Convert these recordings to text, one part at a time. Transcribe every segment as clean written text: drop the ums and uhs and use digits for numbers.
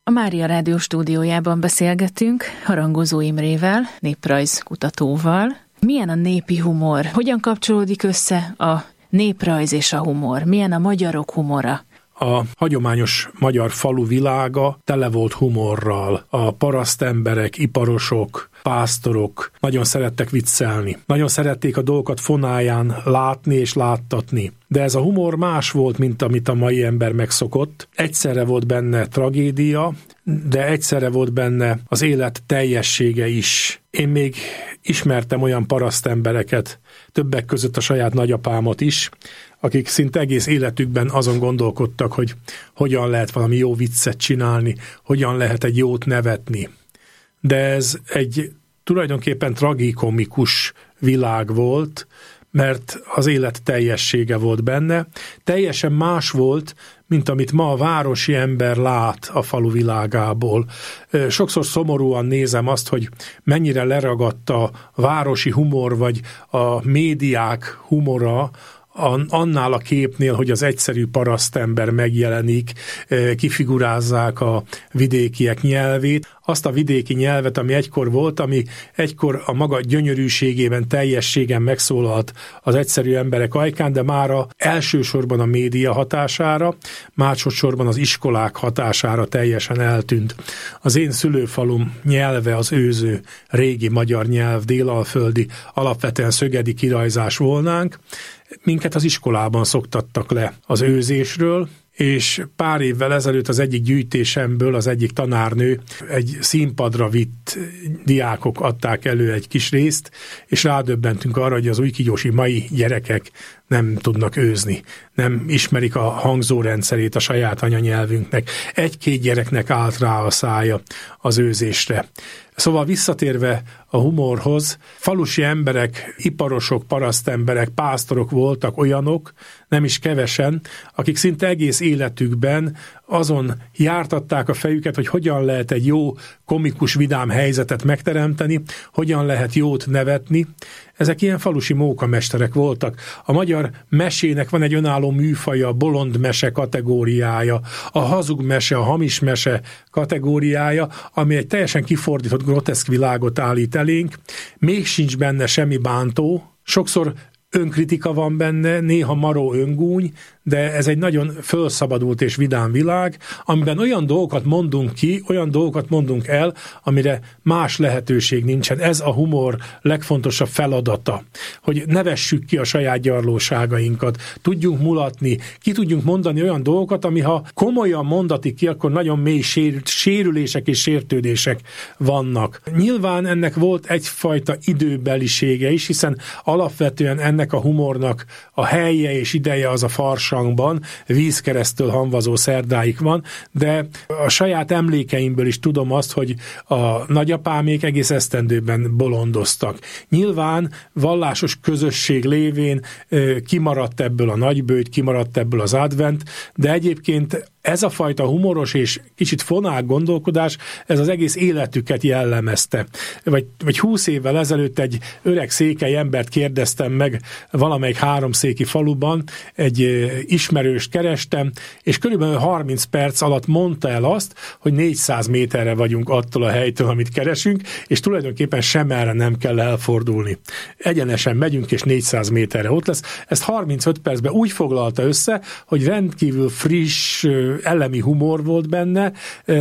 A Mária Rádió stúdiójában beszélgetünk Harangozó Imrével, néprajzkutatóval. Milyen a népi humor? Hogyan kapcsolódik össze a néprajz és a humor? Milyen a magyarok humora? A hagyományos magyar falu világa tele volt humorral. A parasztemberek, iparosok, pásztorok nagyon szerettek viccelni. Nagyon szerették a dolgokat fonáján látni és láttatni. De ez a humor más volt, mint amit a mai ember megszokott. Egyszerre volt benne tragédia, de egyszerre volt benne az élet teljessége is. Én még ismertem olyan parasztembereket, többek között a saját nagyapámat is, akik szinte egész életükben azon gondolkodtak, hogy hogyan lehet valami jó viccet csinálni, hogyan lehet egy jót nevetni. De ez egy tulajdonképpen tragikomikus világ volt, mert az élet teljessége volt benne. Teljesen más volt, mint amit ma a városi ember lát a falu világából. Sokszor szomorúan nézem azt, hogy mennyire leragadt a városi humor, vagy a médiák humora, annál a képnél, hogy az egyszerű parasztember megjelenik, kifigurázzák a vidékiek nyelvét, azt a vidéki nyelvet, ami egykor volt, ami egykor a maga gyönyörűségében, teljességen megszólalt az egyszerű emberek ajkán, de mára elsősorban a média hatására, másodszorban az iskolák hatására teljesen eltűnt. Az én szülőfalum nyelve az őző, régi magyar nyelv, délalföldi, alapvetően szögedi kirajzás volnánk. Minket az iskolában szoktattak le az őzésről, és pár évvel ezelőtt az egyik gyűjtésemből az egyik tanárnő egy színpadra vitt diákok adták elő egy kis részt, és rádöbbentünk arra, hogy az újkigyosi mai gyerekek nem tudnak őzni, nem ismerik a hangzórendszerét a saját anyanyelvünknek. Egy-két gyereknek állt rá a szája az őzésre. Szóval visszatérve a humorhoz, falusi emberek, iparosok, parasztemberek, pásztorok voltak olyanok, nem is kevesen, akik szinte egész életükben azon jártatták a fejüket, hogy hogyan lehet egy jó, komikus, vidám helyzetet megteremteni, hogyan lehet jót nevetni. Ezek ilyen falusi mókamesterek voltak. A magyar mesének van egy önálló műfaja, a bolond mese kategóriája, a hazug mese, a hamis mese kategóriája, ami egy teljesen kifordított groteszk világot állít elénk. Még sincs benne semmi bántó, sokszor önkritika van benne, néha maró öngúny, de ez egy nagyon fölszabadult és vidám világ, amiben olyan dolgokat mondunk ki, olyan dolgokat mondunk el, amire más lehetőség nincsen. Ez a humor legfontosabb feladata, hogy nevessük ki a saját gyarlóságainkat, tudjunk mulatni, ki tudjunk mondani olyan dolgokat, ami ha komolyan mondatik ki, akkor nagyon mély sérülések és sértődések vannak. Nyilván ennek volt egyfajta időbelisége is, hiszen alapvetően ennek a humornak a helye és ideje az a Farsangban, vízkeresztől Hamvazó Szerdáig van, de a saját emlékeimből is tudom azt, hogy a nagyapámék egész esztendőben bolondoztak. Nyilván vallásos közösség lévén kimaradt ebből a nagybőjt, kimaradt ebből az advent, de egyébként ez a fajta humoros és kicsit fonál gondolkodás, ez az egész életüket jellemezte. Vagy 20 évvel ezelőtt egy öreg székely embert kérdeztem meg valamelyik háromszéki faluban, egy ismerőst kerestem, és körülbelül 30 perc alatt mondta el azt, hogy 400 méterre vagyunk attól a helytől, amit keresünk, és tulajdonképpen semmerre nem kell elfordulni. Egyenesen megyünk, és 400 méterre ott lesz. Ezt 35 percben úgy foglalta össze, hogy rendkívül friss, elemi humor volt benne,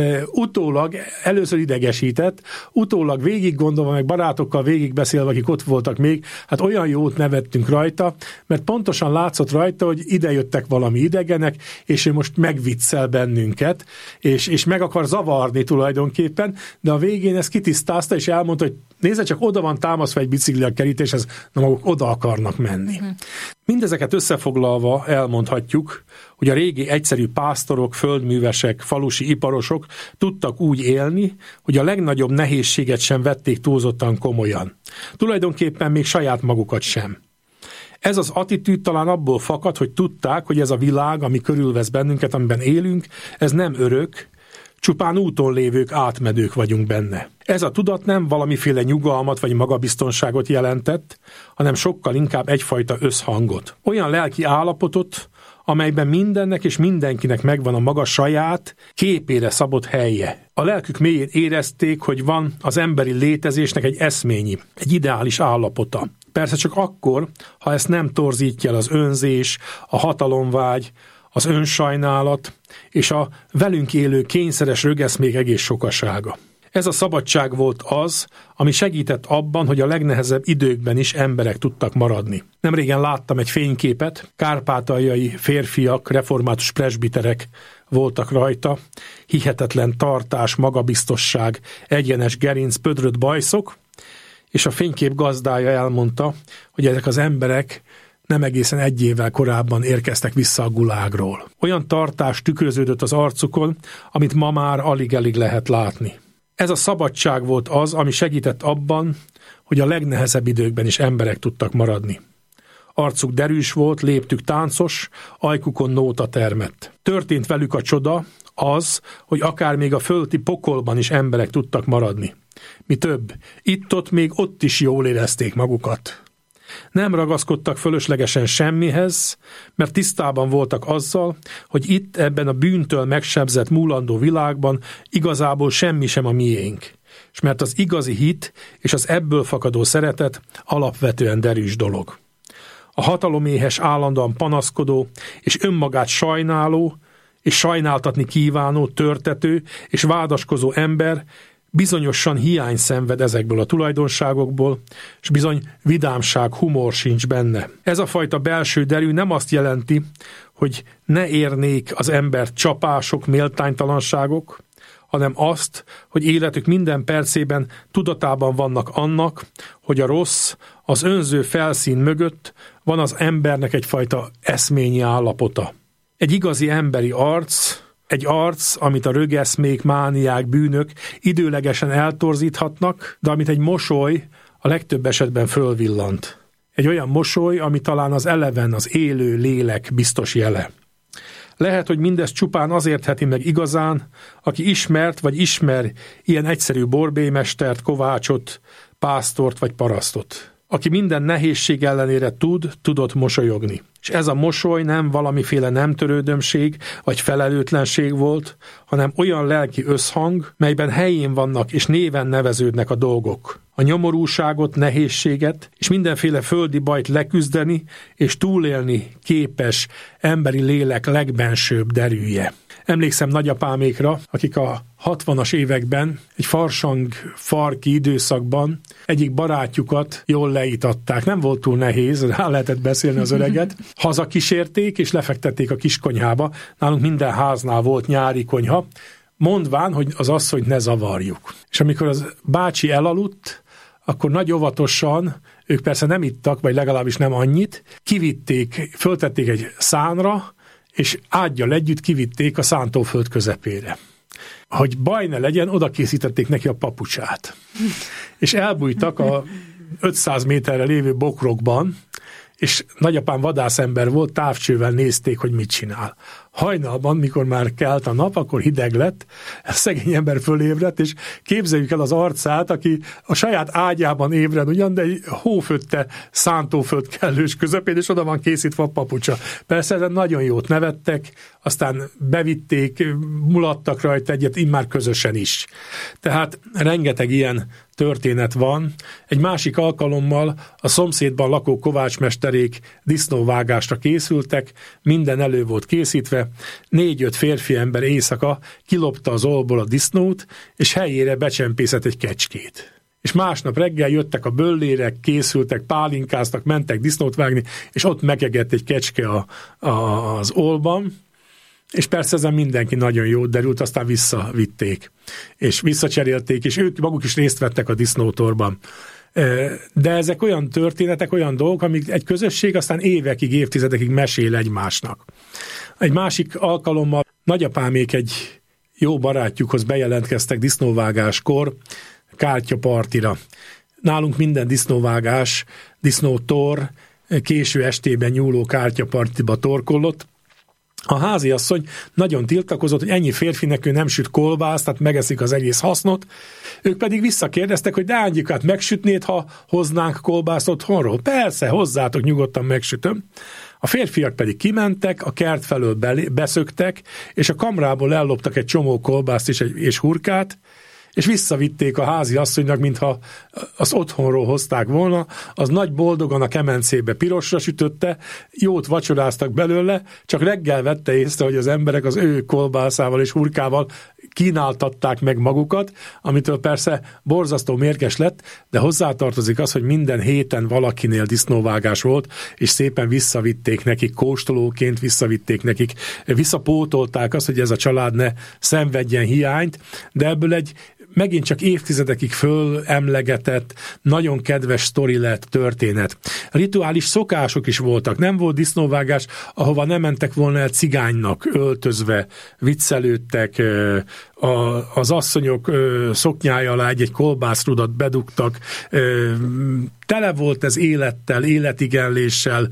utólag először idegesített, utólag végig gondolva, meg barátokkal végig beszélve, akik ott voltak még, hát olyan jót nevettünk rajta, mert pontosan látszott rajta, hogy idejöttek valami idegenek, és ő most megviccel bennünket, és meg akar zavarni tulajdonképpen, de a végén ezt kitisztázta, és elmondta, hogy nézze, csak oda van támaszva egy bicikli a kerítéshez, na maguk oda akarnak menni. Mindezeket összefoglalva elmondhatjuk, hogy a régi egyszerű pásztorok, földművesek, falusi iparosok tudtak úgy élni, hogy a legnagyobb nehézséget sem vették túlzottan komolyan. Tulajdonképpen még saját magukat sem. Ez az attitűd talán abból fakad, hogy tudták, hogy ez a világ, ami körülvesz bennünket, amiben élünk, ez nem örök, csupán úton lévők, átmedők vagyunk benne. Ez a tudat nem valamiféle nyugalmat vagy magabiztonságot jelentett, hanem sokkal inkább egyfajta összhangot. Olyan lelki állapotot, amelyben mindennek és mindenkinek megvan a maga saját, képére szabott helye. A lelkük mélyén érezték, hogy van az emberi létezésnek egy eszményi, egy ideális állapota. Persze csak akkor, ha ezt nem torzítja el az önzés, a hatalomvágy, az önsajnálat és a velünk élő kényszeres rögeszmék egész sokasága. Ez a szabadság volt az, ami segített abban, hogy a legnehezebb időkben is emberek tudtak maradni. Nemrégen láttam egy fényképet, kárpátaljai férfiak, református presbiterek voltak rajta, hihetetlen tartás, magabiztosság, egyenes gerinc, pödrött bajszok, és a fénykép gazdája elmondta, hogy ezek az emberek nem egészen egy évvel korábban érkeztek vissza a gulágról. Olyan tartás tükröződött az arcukon, amit ma már alig-alig lehet látni. Ez a szabadság volt az, ami segített abban, hogy a legnehezebb időkben is emberek tudtak maradni. Arcuk derűs volt, léptük táncos, ajkukon nóta termett. Történt velük a csoda, az, hogy akár még a földi pokolban is emberek tudtak maradni. Mi több, itt-ott még ott is jól érezték magukat. Nem ragaszkodtak fölöslegesen semmihez, mert tisztában voltak azzal, hogy itt ebben a bűntől megsebzett múlandó világban igazából semmi sem a miénk, és mert az igazi hit és az ebből fakadó szeretet alapvetően derűs dolog. A hataloméhes, állandóan panaszkodó és önmagát sajnáló és sajnáltatni kívánó, törtető és vádaskozó ember bizonyosan hiány szenved ezekből a tulajdonságokból, és bizony vidámság, humor sincs benne. Ez a fajta belső derű nem azt jelenti, hogy ne érnék az embert csapások, méltánytalanságok, hanem azt, hogy életük minden percében tudatában vannak annak, hogy a rossz, az önző felszín mögött van az embernek egyfajta eszményi állapota. Egy igazi emberi arc, egy arc, amit a rögeszmék, mániák, bűnök időlegesen eltorzíthatnak, de amit egy mosoly a legtöbb esetben fölvillant. Egy olyan mosoly, ami talán az eleven, az élő lélek biztos jele. Lehet, hogy mindezt csupán azért heti meg igazán, aki ismert vagy ismer ilyen egyszerű borbémestert, kovácsot, pásztort vagy parasztot. Aki minden nehézség ellenére tudott mosolyogni. És ez a mosoly nem valamiféle nemtörődömség vagy felelőtlenség volt, hanem olyan lelki összhang, melyben helyén vannak és néven neveződnek a dolgok. A nyomorúságot, nehézséget és mindenféle földi bajt leküzdeni és túlélni képes emberi lélek legbensőbb derűje. Emlékszem nagyapámékra, akik a 60-as években, egy farsang-farki időszakban egyik barátjukat jól leítatták. Nem volt túl nehéz, rá lehetett beszélni az öreget. Hazakísérték és lefektették a kiskonyhába. Nálunk minden háznál volt nyári konyha, mondván, hogy az asszonyt ne zavarjuk. És amikor az bácsi elaludt, akkor nagy óvatosan, ők persze nem ittak, vagy legalábbis nem annyit, kivitték, föltették egy szánra, és ággyal együtt kivitték a szántóföld közepére. Hogy baj ne legyen, oda készítették neki a papucsát. És elbújtak a 500 méterre lévő bokrokban, és nagyapám vadászember volt, távcsővel nézték, hogy mit csinál. Hajnalban, mikor már kelt a nap, akkor hideg lett, a szegény ember fölébredt, és képzeljük el az arcát, aki a saját ágyában ébred ugyan, de egy hófötte szántóföld kellős közepén, és oda van készítve a papucsa. Persze ezen nagyon jót nevettek, aztán bevitték, mulattak rajta egyet, immár közösen is. Tehát rengeteg ilyen történet van. Egy másik alkalommal a szomszédban lakó kovácsmesterék disznóvágásra készültek, minden elő volt készítve, 4-5 férfi ember éjszaka kilopta az olból a disznót, és helyére becsempészett egy kecskét. És másnap reggel jöttek a böllérek, készültek, pálinkáztak, mentek disznót vágni, és ott megegett egy kecske az olban, és persze ezen mindenki nagyon jót derült, aztán visszavitték, és visszacserélték, és ők maguk is részt vettek a disznótorban. De ezek olyan történetek, olyan dolgok, amik egy közösség aztán évekig, évtizedekig mesél egymásnak. Egy másik alkalommal nagyapámék egy jó barátjukhoz bejelentkeztek disznóvágáskor kártyapartira. Nálunk minden disznóvágás, disznótor késő estében nyúló kártyapartiba torkollott. A háziasszony nagyon tiltakozott, hogy ennyi férfinek ő nem süt kolbászt, tehát megeszik az egész hasznot. Ők pedig visszakérdeztek, hogy de Ángyikát megsütnéd, ha hoznánk kolbászt otthonról? Persze, hozzátok, nyugodtan megsütöm. A férfiak pedig kimentek, a kert felől beszöktek, és a kamrából elloptak egy csomó kolbászt és hurkát, és visszavitték a házi asszonynak, mintha az otthonról hozták volna, az nagy boldogan a kemencébe pirosra sütötte, jót vacsoráztak belőle, csak reggel vette észre, hogy az emberek az ő kolbászával és hurkával kínáltatták meg magukat, amitől persze borzasztó mérges lett, de hozzátartozik az, hogy minden héten valakinél disznóvágás volt, és szépen visszavitték nekik, kóstolóként visszavitték nekik, visszapótolták azt, hogy ez a család ne szenvedjen hiányt, de ebből egy megint csak évtizedekig fölemlegetett, nagyon kedves sztori lett, történet. Rituális szokások is voltak. Nem volt disznóvágás, ahova nem mentek volna el cigánynak öltözve, viccelődtek, az asszonyok szoknyája alá egy kolbászrudat bedugtak, tele volt ez élettel, életigenléssel,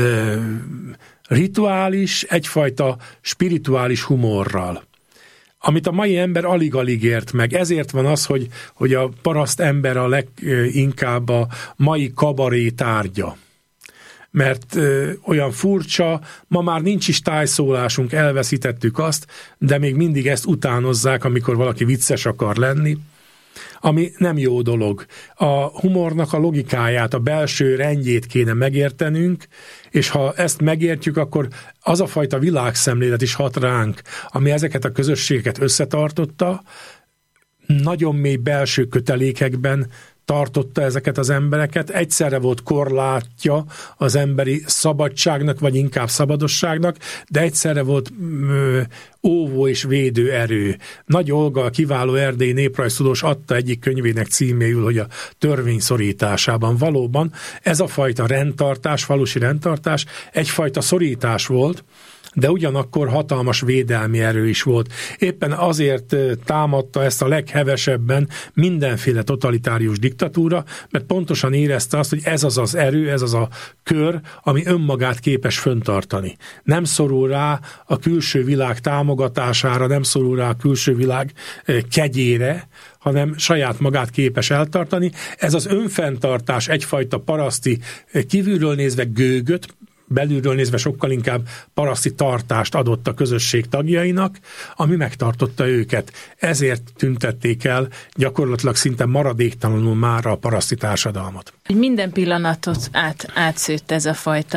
rituális, egyfajta spirituális humorral, amit a mai ember alig-alig ért meg. Ezért van az, hogy a paraszt ember a leginkább a mai kabaré tárgya. Mert olyan furcsa, ma már nincs is tájszólásunk, elveszítettük azt, de még mindig ezt utánozzák, amikor valaki vicces akar lenni, ami nem jó dolog. A humornak a logikáját, a belső rendjét kéne megértenünk, és ha ezt megértjük, akkor az a fajta világszemlélet is hat ránk, ami ezeket a közösségeket összetartotta, nagyon mély belső kötelékekben tartotta ezeket az embereket, egyszerre volt korlátja az emberi szabadságnak, vagy inkább szabadosságnak, de egyszerre volt óvó és védő erő. Nagy Olga, a kiváló erdélyi néprajztudós adta egyik könyvének címéül, hogy a törvény szorításában valóban ez a fajta rendtartás, falusi rendtartás egyfajta szorítás volt, de ugyanakkor hatalmas védelmi erő is volt. Éppen azért támadta ezt a leghevesebben mindenféle totalitárius diktatúra, mert pontosan érezte azt, hogy ez az az erő, ez az a kör, ami önmagát képes föntartani. Nem szorul rá a külső világ támogatására, nem szorul rá a külső világ kegyére, hanem saját magát képes eltartani. Ez az önfenntartás egyfajta paraszti, kívülről nézve gőgöt, belülről nézve sokkal inkább paraszti tartást adott a közösség tagjainak, ami megtartotta őket. Ezért tüntették el gyakorlatilag szinte maradéktalanul már a paraszti társadalmat. Minden pillanatot átszőtt ez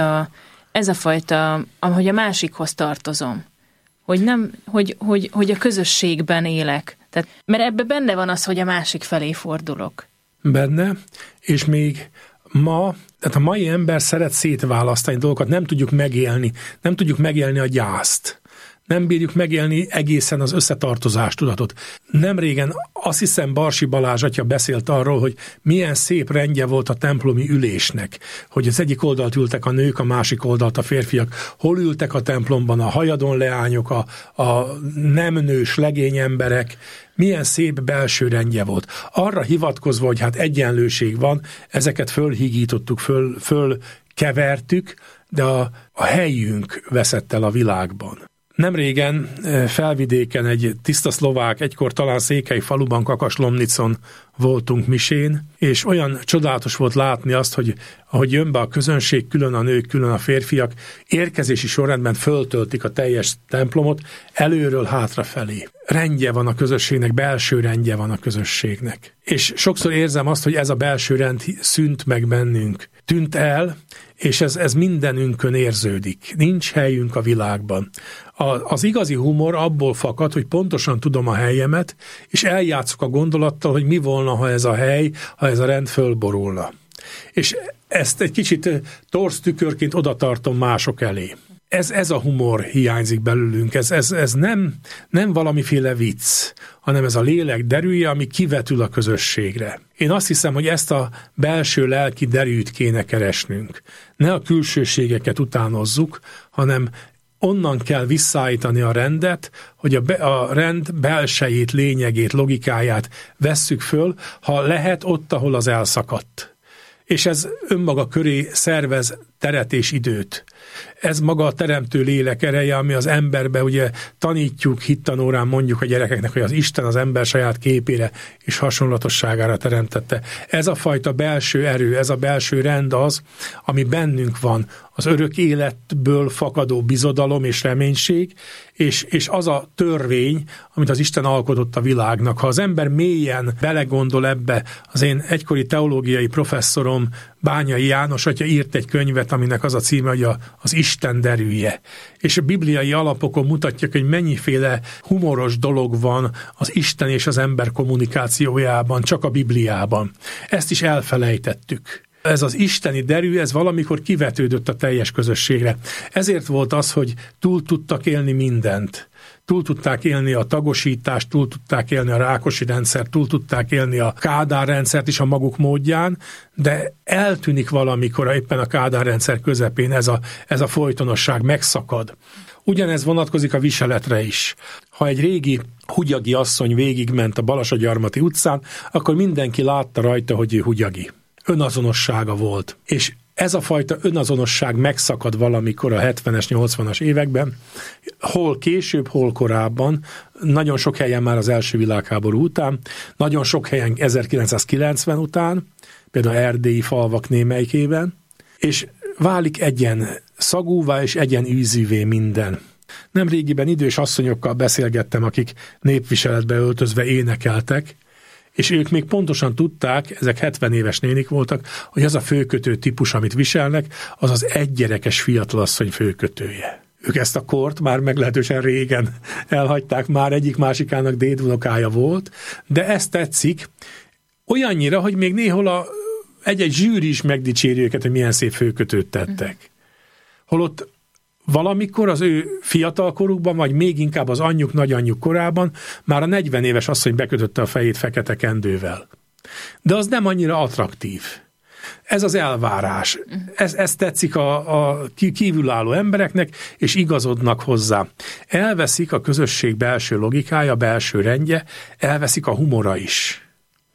a fajta, ahogy a másikhoz tartozom. Hogy a közösségben élek. Tehát, mert ebben benne van az, hogy a másik felé fordulok. Benne, és még ma, tehát a mai ember szeret szétválasztani dolgokat, nem tudjuk megélni a gyászt. Nem bírjuk megélni egészen az összetartozás tudatot. Nemrégen azt hiszem Barsi Balázs atya beszélt arról, hogy milyen szép rendje volt a templomi ülésnek, hogy az egyik oldalt ültek a nők, a másik oldalt a férfiak. Hol ültek a templomban a hajadon leányok, a nem nős legény emberek, milyen szép belső rendje volt. Arra hivatkozva, hogy hát egyenlőség van, ezeket fölhígítottuk, fölkevertük, de a helyünk veszett el a világban. Nemrégen Felvidéken egy tiszta szlovák, egykor talán székely faluban, Kakaslomnicon voltunk misén, és olyan csodálatos volt látni azt, hogy ahogy jön be a közönség, külön a nők, külön a férfiak, érkezési sorrendben föltöltik a teljes templomot, előről hátrafelé. Rendje van a közösségnek, belső rendje van a közösségnek. És sokszor érzem azt, hogy ez a belső rend szűnt meg bennünk, tűnt el, és ez mindenünkön érződik. Nincs helyünk a világban. Az igazi humor abból fakad, hogy pontosan tudom a helyemet, és eljátszok a gondolattal, hogy mi volna, ha ez a hely, ha ez a rend fölborulna. És ezt egy kicsit torz tükörként oda tartom mások elé. Ez a humor hiányzik belőlünk, ez nem valamiféle vicc, hanem ez a lélek derűje, ami kivetül a közösségre. Én azt hiszem, hogy ezt a belső lelki derűt kéne keresnünk. Ne a külsőségeket utánozzuk, hanem onnan kell visszaállítani a rendet, hogy a rend belsejét, lényegét, logikáját vesszük föl, ha lehet ott, ahol az elszakadt. És ez önmaga köré szervez teret és időt. Ez maga a teremtő lélek ereje, ami az emberbe, ugye tanítjuk, hittanórán mondjuk a gyerekeknek, hogy az Isten az ember saját képére és hasonlatosságára teremtette. Ez a fajta belső erő, ez a belső rend az, ami bennünk van, az örök életből fakadó bizodalom és reménység, és az a törvény, amit az Isten alkotott a világnak. Ha az ember mélyen belegondol ebbe, az én egykori teológiai professzorom, Bányai János atya írt egy könyvet, aminek az a címe, hogy az Isten derűje. És a bibliai alapokon mutatják, hogy mennyiféle humoros dolog van az Isten és az ember kommunikációjában, csak a Bibliában. Ezt is elfelejtettük. Ez az isteni derű, ez valamikor kivetődött a teljes közösségre. Ezért volt az, hogy túl tudtak élni mindent. Túl tudták élni a tagosítást, túl tudták élni a Rákosi rendszert, túl tudták élni a Kádár rendszert is a maguk módján, de eltűnik valamikor éppen a Kádár rendszer közepén ez a folytonosság megszakad. Ugyanez vonatkozik a viseletre is. Ha egy régi hugyagi asszony végigment a Balassagyarmati utcán, akkor mindenki látta rajta, hogy ő hugyagi. Önazonossága volt. És ez a fajta önazonosság megszakad valamikor a 70-es, 80-as években, hol később, hol korábban, nagyon sok helyen már az első világháború után, nagyon sok helyen 1990 után, például erdélyi falvak némelyikében, és válik egyen szagúvá és egyen ízűvé minden. Nemrégiben idős asszonyokkal beszélgettem, akik népviseletbe öltözve énekeltek, és ők még pontosan tudták, ezek 70 éves nénik voltak, hogy az a főkötő típus, amit viselnek, az az egygyerekes fiatalasszony főkötője. Ők ezt a kort már meglehetősen régen elhagyták, már egyik-másikának dédunokája volt, de ezt tetszik olyannyira, hogy még néhol egy-egy zsűri is megdicséri őket, hogy milyen szép főkötőt tettek. Holott valamikor az ő fiatalkorukban, vagy még inkább az anyjuk, nagyanyjuk korában már a 40 éves asszony bekötötte a fejét fekete kendővel. De az nem annyira attraktív. Ez az elvárás. Ez tetszik a kívülálló embereknek, és igazodnak hozzá. Elveszik a közösség belső logikája, belső rendje, elveszik a humora is.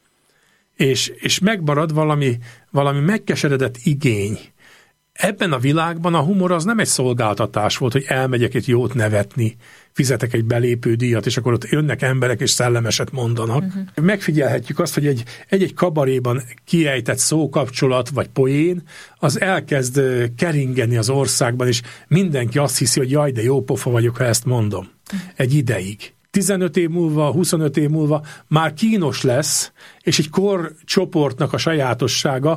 És megmarad valami megkeseredett igény. Ebben a világban a humor az nem egy szolgáltatás volt, hogy elmegyek egy jót nevetni, fizetek egy belépődíjat, és akkor ott jönnek emberek, és szellemeset mondanak. Megfigyelhetjük azt, hogy egy kabaréban kiejtett szókapcsolat, vagy poén, az elkezd keringeni az országban, és mindenki azt hiszi, hogy jaj, de jó pofa vagyok, ha ezt mondom. Egy ideig. 15 év múlva, 25 év múlva már kínos lesz, és egy korcsoportnak a sajátossága,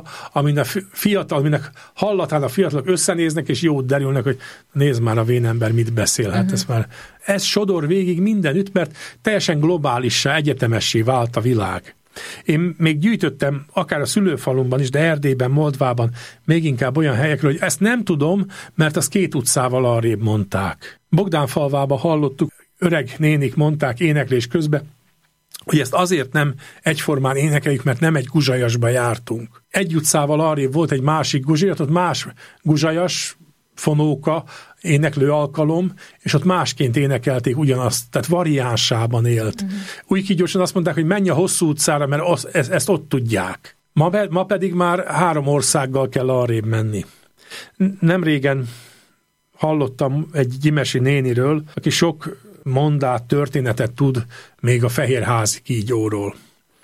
aminek hallatán a fiatalok összenéznek, és jót derülnek, hogy nézd már a vénember mit beszélhet. Ez sodor végig mindenütt, mert teljesen globálissá, egyetemessé vált a világ. Én még gyűjtöttem, akár a szülőfalumban is, de Erdélyben, Moldvában, még inkább olyan helyekről, hogy ezt nem tudom, mert azt 2 utcával arrébb mondták. Bogdánfalvában hallottuk, öreg nénik mondták éneklés közben, hogy ezt azért nem egyformán énekeljük, mert nem egy guzsajasba jártunk. Egy utcával arrébb volt egy másik guzsajat, ott más guzsajas, fonóka, éneklő alkalom, és ott másként énekelték ugyanazt, tehát variánsában élt. Úgy gyorsan azt mondták, hogy menj a hosszú utcára, mert ezt ott tudják. Ma pedig már 3 országgal kell arrébb menni. Nemrégen hallottam egy gyimesi néniről, aki sok mondát, történetet tud még a Fehérházi kígyóról.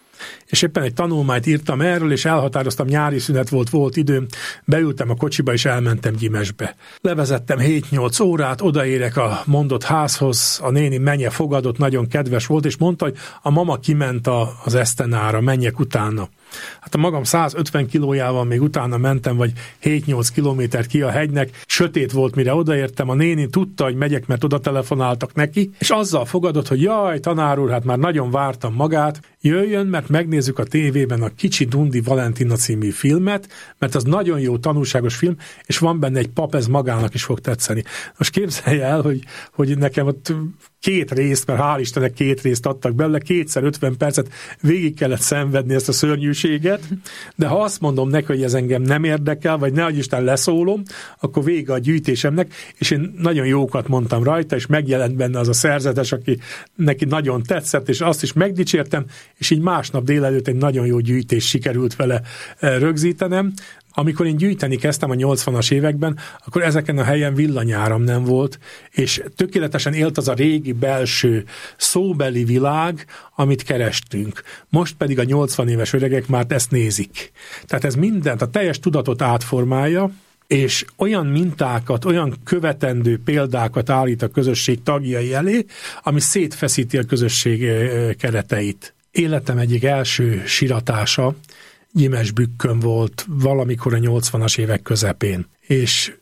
És éppen egy tanulmányt írtam erről, és elhatároztam, nyári szünet volt időm, beültem a kocsiba, és elmentem Gyimesbe. Levezettem 7-8 órát, odaérek a mondott házhoz, a néni menye fogadott, nagyon kedves volt, és mondta, hogy a mama kiment az esztenára, menjek utána. Hát a magam 150 kilójával még utána mentem, vagy 7-8 kilométert ki a hegynek, sötét volt, mire odaértem, a néni tudta, hogy megyek, mert oda telefonáltak neki, és azzal fogadott, hogy jaj, tanár úr, hát már nagyon vártam magát, jöjjön, mert megnézzük a tévében a Kicsi Dundi Valentina című filmet, mert az nagyon jó, tanulságos film, és van benne egy pap, ez magának is fog tetszeni. Most képzelje el, hogy nekem ott 2 részt, mert hál' Istennek 2 részt adtak belőle, 2x 50 percet végig kellett szenvedni ezt a szörnyűséget, de ha azt mondom neki, hogy ez engem nem érdekel, vagy nehogy Isten leszólom, akkor vége a gyűjtésemnek, és én nagyon jókat mondtam rajta, és megjelent benne az a szerzetes, aki neki nagyon tetszett, és azt is megdicsértem, és így másnap délelőtt egy nagyon jó gyűjtés sikerült vele rögzítenem, Amikor én gyűjteni kezdtem a 80-as években, akkor ezeken a helyen villanyáram nem volt, és tökéletesen élt az a régi belső szóbeli világ, amit kerestünk. Most pedig a 80 éves öregek már ezt nézik. Tehát ez mindent, a teljes tudatot átformálja, és olyan mintákat, olyan követendő példákat állít a közösség tagjai elé, ami szétfeszíti a közösség kereteit. Életem egyik első siratása Gyimesbükkön volt valamikor a 80-as évek közepén, és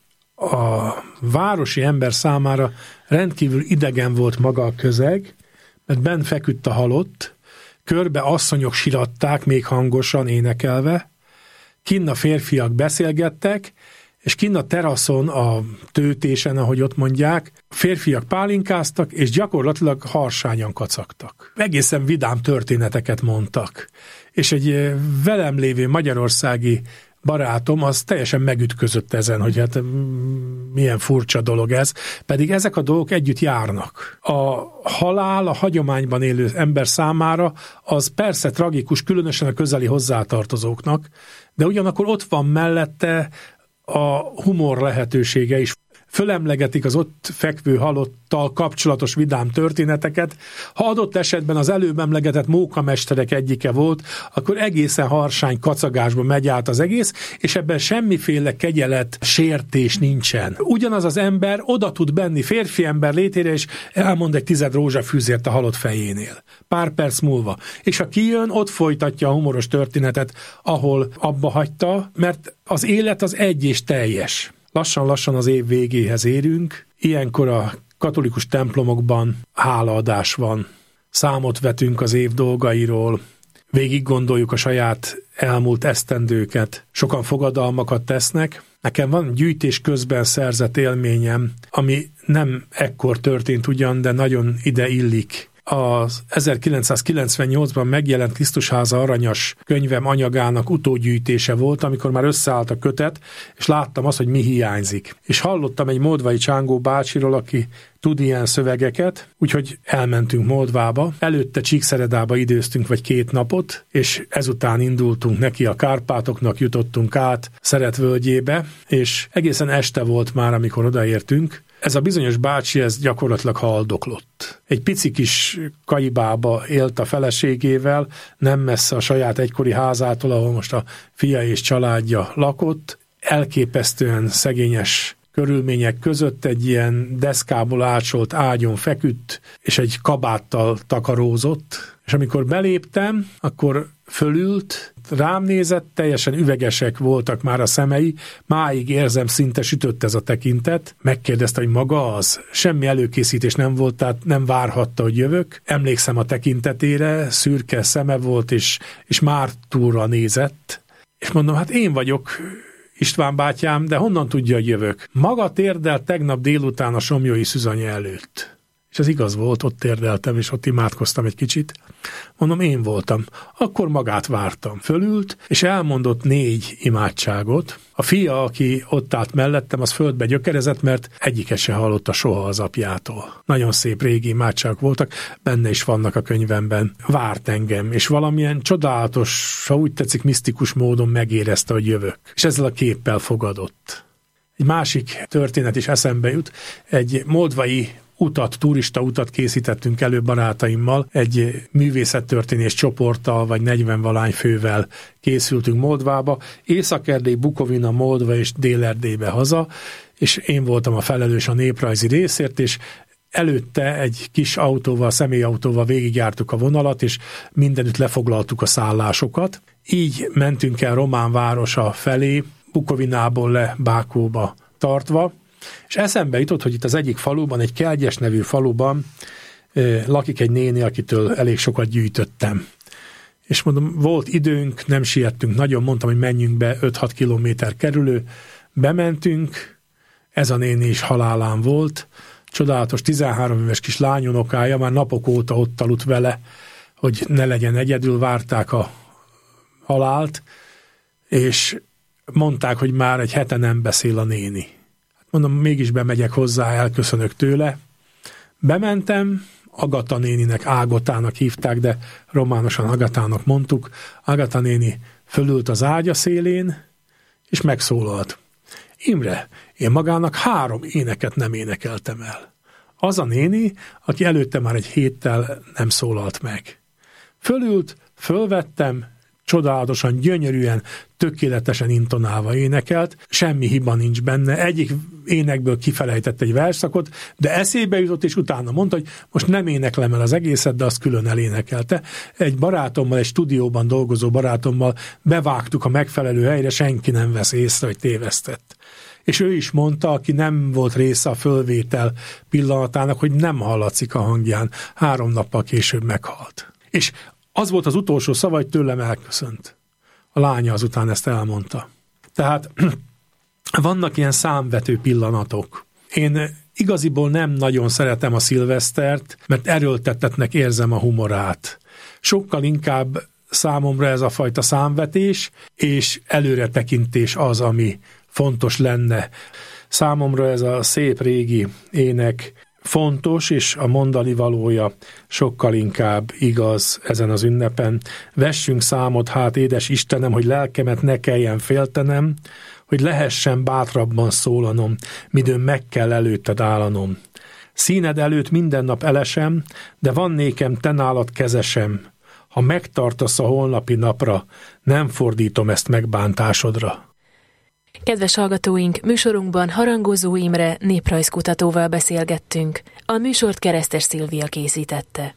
a városi ember számára rendkívül idegen volt maga a közeg, mert benn feküdt a halott, körbe asszonyok siratták, még hangosan énekelve, kinn a férfiak beszélgettek, és kinn a teraszon, a tőtésen, ahogy ott mondják, férfiak pálinkáztak, és gyakorlatilag harsányan kacagtak. Egészen vidám történeteket mondtak. És egy velem lévő magyarországi barátom az teljesen megütközött ezen, hogy hát milyen furcsa dolog ez, pedig ezek a dolgok együtt járnak. A halál a hagyományban élő ember számára az persze tragikus, különösen a közeli hozzátartozóknak, de ugyanakkor ott van mellette a humor lehetősége is. Fölemlegetik az ott fekvő halottal kapcsolatos vidám történeteket. Ha adott esetben az előbb emlegetett mókamesterek egyike volt, akkor egészen harsány kacagásba megy át az egész, és ebben semmiféle kegyelet, sértés nincsen. Ugyanaz az ember oda tud benni férfi ember létére, és elmond egy 10 rózsafűzért a halott fejénél. Pár perc múlva. És ha kijön, ott folytatja a humoros történetet, ahol abba hagyta, mert az élet az egy és teljes. Lassan-lassan az év végéhez érünk, ilyenkor a katolikus templomokban hálaadás van. Számot vetünk az év dolgairól, végig gondoljuk a saját elmúlt esztendőket, sokan fogadalmakat tesznek. Nekem van gyűjtés közben szerzett élményem, ami nem ekkor történt ugyan, de nagyon ide illik. Az 1998-ban megjelent Krisztusháza aranyas könyvem anyagának utógyűjtése volt, amikor már összeállt a kötet, és láttam azt, hogy mi hiányzik. És hallottam egy moldvai Csángó bácsiról, aki tud ilyen szövegeket, úgyhogy elmentünk Moldvába. Előtte Csíkszeredába időztünk vagy 2 napot, és ezután indultunk neki a Kárpátoknak, jutottunk át Szeretvölgyébe, és egészen este volt már, amikor odaértünk. Ez a bizonyos bácsi, ez gyakorlatilag haldoklott. Egy pici kis kaibába élt a feleségével, nem messze a saját egykori házától, ahol most a fia és családja lakott. Elképesztően szegényes körülmények között egy ilyen deszkából átsolt ágyon feküdt, és egy kabáttal takarózott. És amikor beléptem, akkor fölült, rám nézett, teljesen üvegesek voltak már a szemei, máig érzem, szinte sütött ez a tekintet. Megkérdezte, hogy maga az. Semmi előkészítés nem volt, tehát nem várhatta, hogy jövök. Emlékszem a tekintetére, szürke szeme volt, és már túlra nézett. És mondom, hát én vagyok, István bátyám, de honnan tudja, hogy jövök? Maga térdelt tegnap délután a Somlyói szűzanya előtt. És ez igaz volt, ott térdeltem, és ott imádkoztam egy kicsit. Mondom, én voltam. Akkor magát vártam. Fölült, és elmondott 4 imádságot. A fia, aki ott állt mellettem, az földbe gyökerezett, mert egyiket se hallotta soha az apjától. Nagyon szép régi imádságok voltak, benne is vannak a könyvemben. Várt engem, és valamilyen csodálatos, ha úgy tetszik, misztikus módon megérezte, hogy jövök. És ezzel a képpel fogadott. Egy másik történet is eszembe jut. Egy moldvai turista utat készítettünk elő barátaimmal, egy művészettörténész csoporttal, vagy 40-valány fővel készültünk Moldvába, Észak-Erdély, Bukovina, Moldva és Dél-Erdélybe haza, és én voltam a felelős a néprajzi részért, és előtte egy kis autóval, személyautóval végigjártuk a vonalat, és mindenütt lefoglaltuk a szállásokat. Így mentünk el Román városa felé, Bukovinából le Bákóba tartva, és eszembe jutott, hogy itt az egyik faluban, egy Kelgyes nevű faluban lakik egy néni, akitől elég sokat gyűjtöttem. És mondom, volt időnk, nem siettünk nagyon, mondtam, hogy menjünk be, 5-6 kilométer kerülő. Bementünk, ez a néni is halálán volt, csodálatos 13 éves kis lányunokája, már napok óta ott aludt vele, hogy ne legyen egyedül, várták a halált, és mondták, hogy már egy hete nem beszél a néni. Mondom, mégis bemegyek hozzá, elköszönök tőle. Bementem, Agata néninek, Ágotának hívták, de románosan Agatának mondtuk. Agata néni fölült az ágya szélén, és megszólalt. Imre, én magának 3 éneket nem énekeltem el. Az a néni, aki előtte már egy héttel nem szólalt meg. Fölült, fölvettem, csodálatosan, gyönyörűen, tökéletesen intonálva énekelt, semmi hiba nincs benne, egyik énekből kifelejtett egy versszakot, de eszébe jutott, és utána mondta, hogy most nem éneklem el az egészet, de azt külön elénekelte. Egy barátommal, egy stúdióban dolgozó barátommal bevágtuk a megfelelő helyre, senki nem vesz észre, hogy tévesztett. És ő is mondta, aki nem volt része a fölvétel pillanatának, hogy nem hallatszik a hangján. 3 nappal később meghalt. És az volt az utolsó szava, hogy tőlem elköszönt. A lánya azután ezt elmondta. Tehát vannak ilyen számvető pillanatok. Én igaziból nem nagyon szeretem a szilvesztert, mert erőltetetnek érzem a humorát. Sokkal inkább számomra ez a fajta számvetés, és előretekintés az, ami fontos lenne. Számomra ez a szép régi ének fontos, és a mondani valója sokkal inkább igaz ezen az ünnepen. Vessünk számot, hát édes Istenem, hogy lelkemet ne kelljen féltenem, hogy lehessen bátrabban szólanom, midőn meg kell előtted állanom. Színed előtt minden nap elesem, de van nékem te nálad kezesem. Ha megtartasz a holnapi napra, nem fordítom ezt megbántásodra. Kedves hallgatóink, műsorunkban Harangozó Imre néprajzkutatóval beszélgettünk. A műsort Keresztes Szilvia készítette.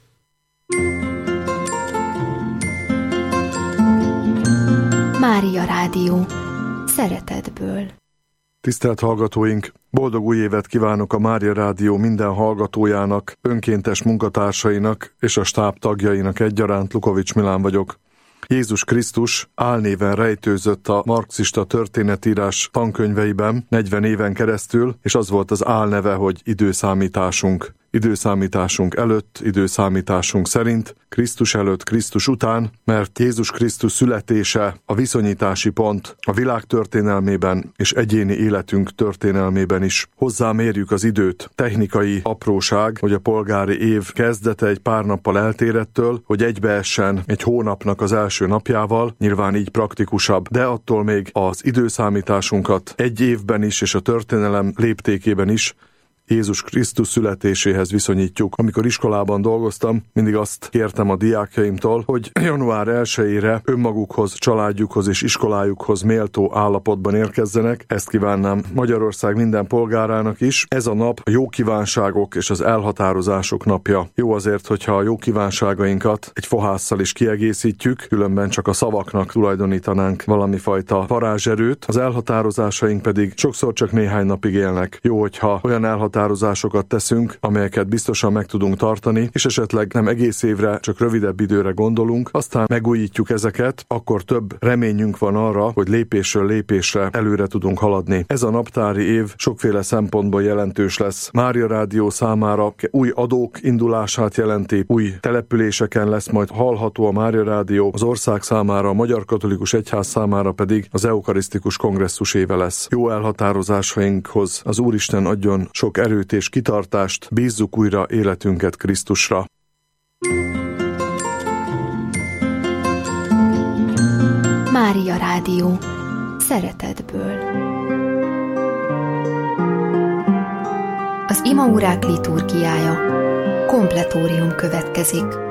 Mária Rádió. Szeretetből. Tisztelt hallgatóink! Boldog új évet kívánok a Mária Rádió minden hallgatójának, önkéntes munkatársainak és a stáb tagjainak egyaránt. Lukovics Milán vagyok. Jézus Krisztus álnéven rejtőzött a marxista történetírás tankönyveiben 40 éven keresztül, és az volt az álneve, hogy időszámításunk. Időszámításunk előtt, időszámításunk szerint, Krisztus előtt, Krisztus után, mert Jézus Krisztus születése a viszonyítási pont a világ történelmében és egyéni életünk történelmében is. Hozzámérjük az időt. Technikai apróság, hogy a polgári év kezdete egy pár nappal eltérettől, hogy egybeessen egy hónapnak az első napjával, nyilván így praktikusabb, de attól még az időszámításunkat egy évben is és a történelem léptékében is Jézus Krisztus születéséhez viszonyítjuk. Amikor iskolában dolgoztam, mindig azt kértem a diákjaimtól, hogy január 1-ére önmagukhoz, családjukhoz és iskolájukhoz méltó állapotban érkezzenek. Ezt kívánnám Magyarország minden polgárának is. Ez a nap a jó kívánságok és az elhatározások napja. Jó azért, hogyha a jó kívánságainkat egy fohásszal is kiegészítjük, különben csak a szavaknak tulajdonítanánk valami fajta varázserőt. Az elhatározásaink pedig sokszor csak néhány napig élnek. Jó, hogyha olyan elhatározásokat teszünk, amelyeket biztosan meg tudunk tartani, és esetleg nem egész évre, csak rövidebb időre gondolunk, aztán megújítjuk ezeket, akkor több reményünk van arra, hogy lépésről lépésre előre tudunk haladni. Ez a naptári év sokféle szempontból jelentős lesz. Mária Rádió számára új adók indulását jelenti, új településeken lesz majd hallható a Mária Rádió, az ország számára, a Magyar Katolikus Egyház számára pedig az eukarisztikus kongresszus éve lesz. Jó elhatározásainkhoz az Úristen adjon sok erőt és kitartást, bízzuk újra életünket Krisztusra. Mária Rádió. Szeretetből. Az imaórák liturgiája. Kompletórium következik.